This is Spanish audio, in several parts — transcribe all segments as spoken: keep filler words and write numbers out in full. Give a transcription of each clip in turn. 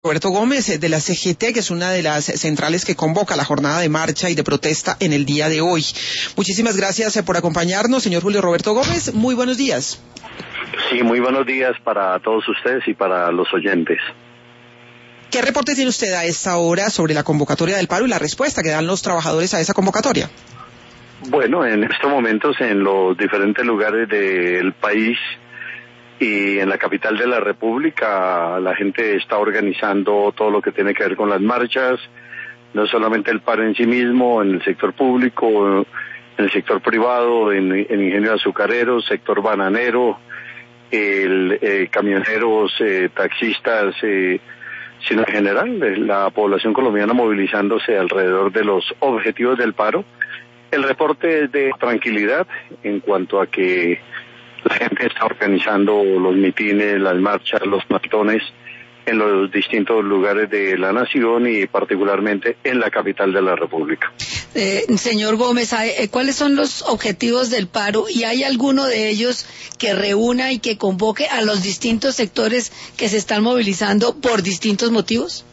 Roberto Gómez, de la C G T, que es una de las centrales que convoca la jornada de marcha y de protesta en el día de hoy. Muchísimas gracias por acompañarnos, señor Julio Roberto Gómez. Muy buenos días. Sí, muy buenos días para todos ustedes y para los oyentes. ¿Qué reporte tiene usted a esta hora sobre la convocatoria del paro y la respuesta que dan los trabajadores a esa convocatoria? Bueno, en estos momentos en los diferentes lugares del país y en la capital de la República, la gente está organizando todo lo que tiene que ver con las marchas, no solamente el paro en sí mismo, en el sector público, en el sector privado, en el ingenio azucarero, sector bananero, el eh, camioneros, eh, taxistas, eh, sino en general la población colombiana movilizándose alrededor de los objetivos del paro. El reporte es de tranquilidad en cuanto a que la gente está organizando los mitines, las marchas, los maratones en los distintos lugares de la nación y particularmente en la capital de la República. Eh, señor Gómez, ¿cuáles son los objetivos del paro y hay alguno de ellos que reúna y que convoque a los distintos sectores que se están movilizando por distintos motivos?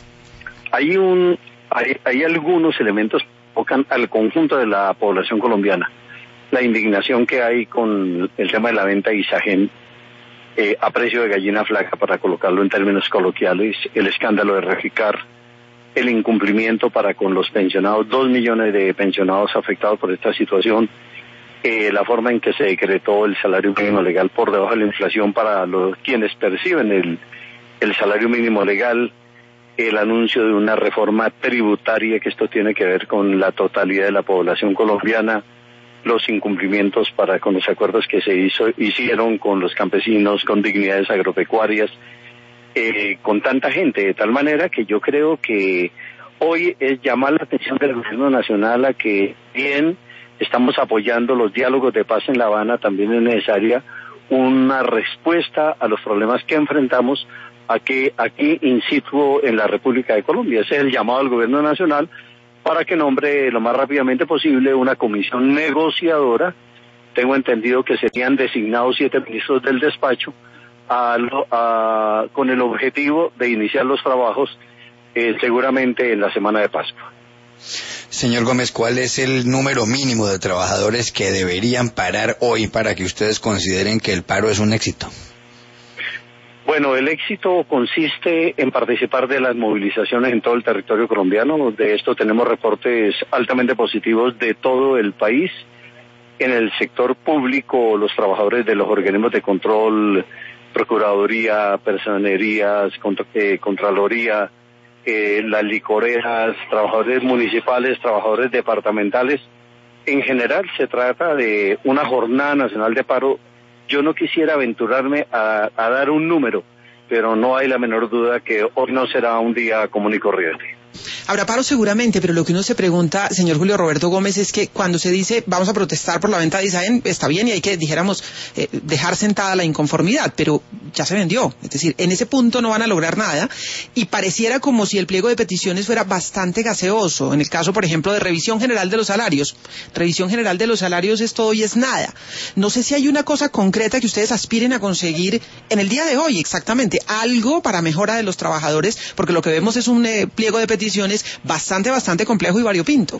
Hay un, hay, hay algunos elementos que convocan al conjunto de la población colombiana. La indignación que hay con el tema de la venta de Isagen eh, a precio de gallina flaca, para colocarlo en términos coloquiales, el escándalo de Reficar, el incumplimiento para con los pensionados, dos millones de pensionados afectados por esta situación, eh, la forma en que se decretó el salario mínimo legal por debajo de la inflación para los quienes perciben el, el salario mínimo legal, el anuncio de una reforma tributaria, que esto tiene que ver con la totalidad de la población colombiana, los incumplimientos para con los acuerdos que se hizo, hicieron con los campesinos, con dignidades agropecuarias, eh, con tanta gente, de tal manera que yo creo que hoy es llamar la atención del gobierno nacional a que bien estamos apoyando los diálogos de paz en La Habana, también es necesaria una respuesta a los problemas que enfrentamos aquí, aquí in situ en la República de Colombia. Ese es el llamado al gobierno nacional para que nombre lo más rápidamente posible una comisión negociadora. Tengo entendido que serían designados siete ministros del despacho a, a, con el objetivo de iniciar los trabajos eh, seguramente en la semana de Pascua. Señor Gómez, ¿cuál es el número mínimo de trabajadores que deberían parar hoy para que ustedes consideren que el paro es un éxito? Bueno, el éxito consiste en participar de las movilizaciones en todo el territorio colombiano. De esto tenemos reportes altamente positivos de todo el país. En el sector público, los trabajadores de los organismos de control, Procuraduría, Personerías, contra, eh, Contraloría, eh, las licoreras, trabajadores municipales, trabajadores departamentales. En general se trata de una jornada nacional de paro. Yo no quisiera aventurarme a, a dar un número, pero no hay la menor duda que hoy no será un día común y corriente. Habrá paro seguramente, pero lo que uno se pregunta, señor Julio Roberto Gómez, es que cuando se dice vamos a protestar por la venta de Isagen, está bien y hay que, dijéramos, eh, dejar sentada la inconformidad, pero ya se vendió. Es decir, en ese punto no van a lograr nada y pareciera como si el pliego de peticiones fuera bastante gaseoso. En el caso, por ejemplo, de revisión general de los salarios. Revisión general de los salarios es todo y es nada. No sé si hay una cosa concreta que ustedes aspiren a conseguir en el día de hoy, exactamente. Algo para mejora de los trabajadores, porque lo que vemos es un eh, pliego de peticiones bastante, bastante complejo y variopinto.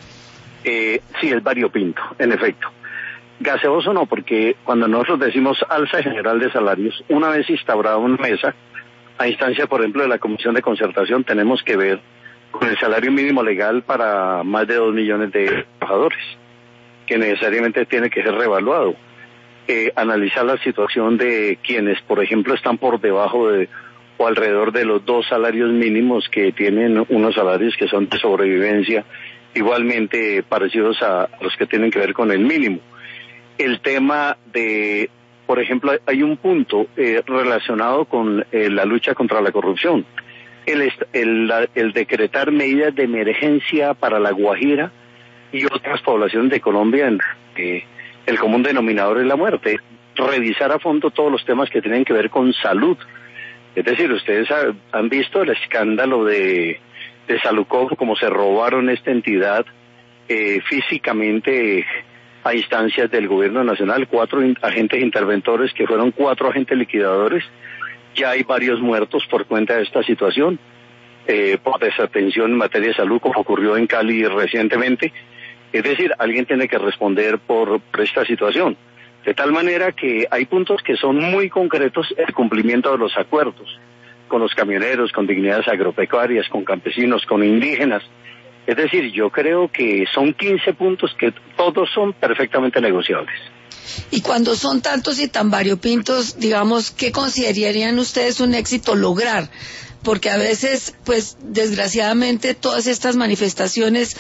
Eh, sí, es variopinto, en efecto. Gaseoso no, porque cuando nosotros decimos alza general de salarios, una vez instaurada una mesa, a instancia, por ejemplo, de la Comisión de Concertación, tenemos que ver con el salario mínimo legal para más de dos millones de trabajadores, que necesariamente tiene que ser reevaluado. Eh, analizar la situación de quienes, por ejemplo, están por debajo de o alrededor de los dos salarios mínimos, que tienen unos salarios que son de sobrevivencia, igualmente parecidos a los que tienen que ver con el mínimo. El tema de, por ejemplo, hay un punto eh, relacionado con eh, la lucha contra la corrupción. El, el, la, el decretar medidas de emergencia para La Guajira y otras poblaciones de Colombia, en eh, el común denominador es la muerte. Revisar a fondo todos los temas que tienen que ver con salud. Es decir, ustedes ha, han visto el escándalo de, de Salucov, como se robaron esta entidad eh, físicamente a instancias del gobierno nacional, cuatro in, agentes interventores que fueron cuatro agentes liquidadores, Ya hay varios muertos por cuenta de esta situación, eh, por desatención en materia de salud, como ocurrió en Cali recientemente. Es decir, alguien tiene que responder por, por esta situación. De tal manera que hay puntos que son muy concretos, el cumplimiento de los acuerdos con los camioneros, con dignidades agropecuarias, con campesinos, con indígenas. Es decir, yo creo que son quince puntos que todos son perfectamente negociables. Y cuando son tantos y tan variopintos, digamos, ¿qué considerarían ustedes un éxito lograr? Porque a veces, pues, desgraciadamente, todas estas manifestaciones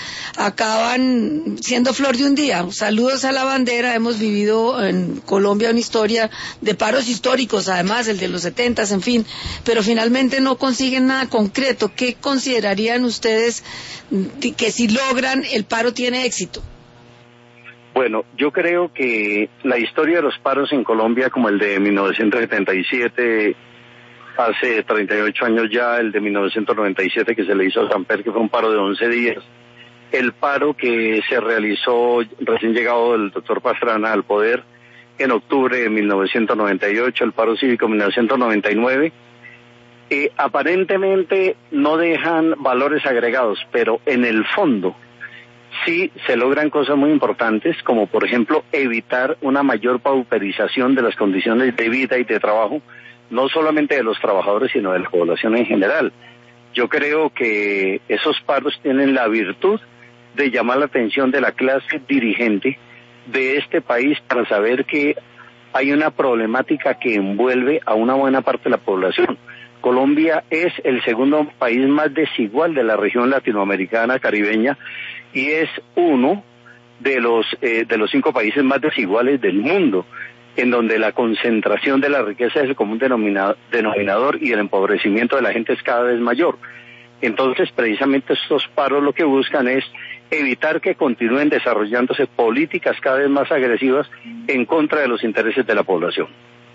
acaban siendo flor de un día. Saludos a la bandera, hemos vivido en Colombia una historia de paros históricos, además, el de los setentas, en fin, pero finalmente no consiguen nada concreto. ¿Qué considerarían ustedes que si logran el paro tiene éxito? Bueno, yo creo que la historia de los paros en Colombia, como el de mil novecientos setenta y siete, hace treinta y ocho años ya, el de mil novecientos noventa y siete que se le hizo a Samper, que fue un paro de once días, el paro que se realizó recién llegado el doctor Pastrana al poder en octubre de mil novecientos noventa y ocho, el paro cívico mil novecientos noventa y nueve, eh, aparentemente no dejan valores agregados, pero en el fondo sí se logran cosas muy importantes, como por ejemplo evitar una mayor pauperización de las condiciones de vida y de trabajo, no solamente de los trabajadores, sino de la población en general. Yo creo que esos paros tienen la virtud de llamar la atención de la clase dirigente de este país para saber que hay una problemática que envuelve a una buena parte de la población. Colombia es el segundo país más desigual de la región latinoamericana caribeña y es uno de los eh, de los cinco países más desiguales del mundo, en donde la concentración de la riqueza es el común denominador, denominador y el empobrecimiento de la gente es cada vez mayor. Entonces, precisamente estos paros lo que buscan es evitar que continúen desarrollándose políticas cada vez más agresivas en contra de los intereses de la población.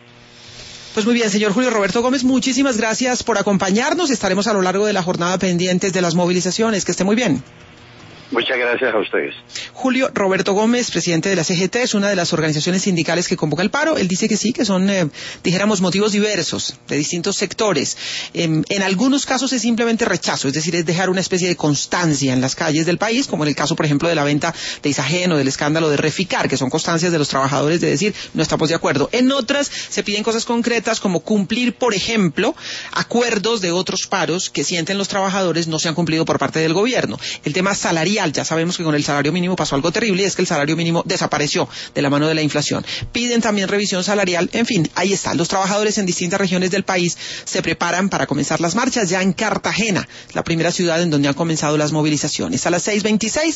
Pues muy bien, señor Julio Roberto Gómez, muchísimas gracias por acompañarnos. Estaremos a lo largo de la jornada pendientes de las movilizaciones. Que esté muy bien. Muchas gracias a ustedes. Julio Roberto Gómez, presidente de la C G T, es una de las organizaciones sindicales que convoca el paro. Él dice que sí, que son, eh, dijéramos, motivos diversos, de distintos sectores. Eh, en algunos casos es simplemente rechazo, es decir, es dejar una especie de constancia en las calles del país, como en el caso, por ejemplo, de la venta de Isagen o del escándalo de Reficar, que son constancias de los trabajadores de decir, no estamos de acuerdo. En otras se piden cosas concretas como cumplir, por ejemplo, acuerdos de otros paros que sienten los trabajadores no se han cumplido por parte del gobierno. El tema salarial, ya sabemos que con el salario mínimo pasó algo terrible y es que el salario mínimo desapareció de la mano de la inflación. Piden también revisión salarial, en fin, ahí está. Los trabajadores en distintas regiones del país se preparan para comenzar las marchas ya en Cartagena, la primera ciudad en donde han comenzado las movilizaciones. A las seis veintiséis